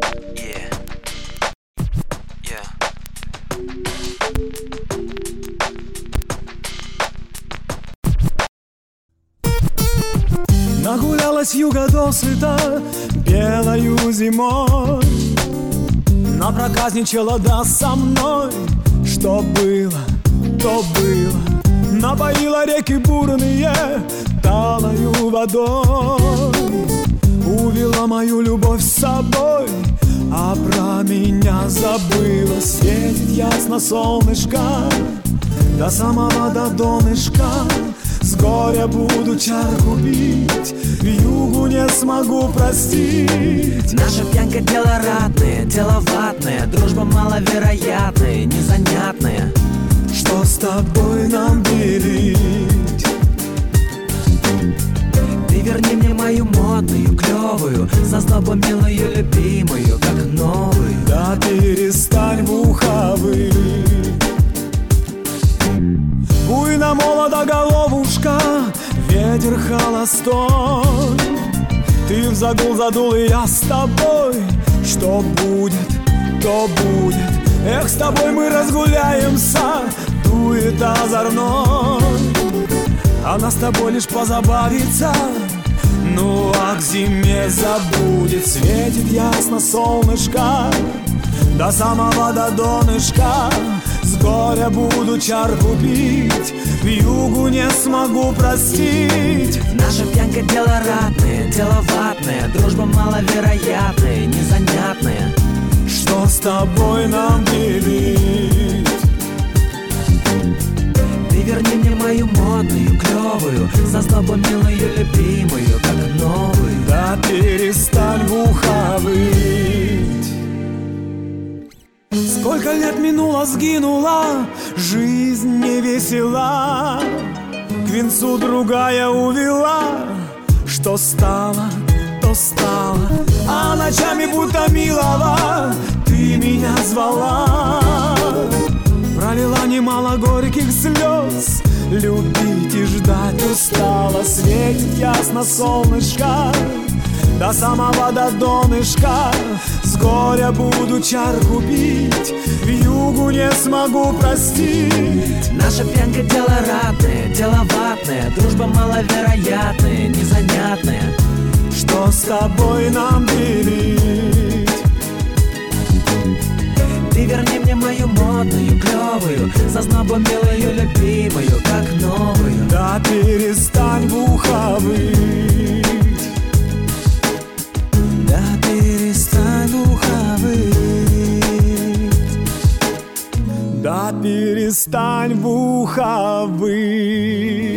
Yeah. Yeah. Нагулялась юга досыта белою зимой, напроказничала да со мной. Что было, то было. Напоила реки бурные талою водой, увела мою любовь с собой, а про меня забыла. Светит ясно солнышко до самого до донышка. С горя буду чарку пить, вьюгу не смогу простить. Наша пьянка дело ратное, дело ватное, дружба маловероятная, незанятная. Что с тобой нам делить? Ты верни мне мою модную, клевую, зазнобу милую, любимую, как новую. Да перестань в ухо выть. Буйна молода головушка, ветер холостой. Ты в загул задул, и я с тобой. Что будет, то будет. Эх, с тобой мы разгуляемся, дует озорной. Она с тобой лишь позабавится, ну а к зиме забудет. Светит ясно солнышко до самого до донышка. С горя буду чарку пить, вьюгу не смогу простить. Наша пьянка дело ратное, дело ватное, дружба маловероятная, незанятная. Что с тобой нам делить? Ты верни мне мою модную, клевую, зазнобу милую, любимую, как новую. Да перестань в ухо выть. Сколько лет минуло, сгинула, жизнь не весела, к венцу другая увела. Что стало, то стало, а ночами будто милого ты меня звала. Пролила немало горьких слез, любить и ждать устала. Светит ясно солнышко до самого до донышка. С горя буду чарку пить, вьюгу не смогу простить. Наша пьянка дело ратное, дело ватное, дружба маловероятная, незанятная. Что с тобой нам делить? Ты верни мне мою модную, клевую, зазнобу милую, любимую, как новую. Да перестань в ухо выть. Да перестань в ухо выть. Да перестань в ухо выть.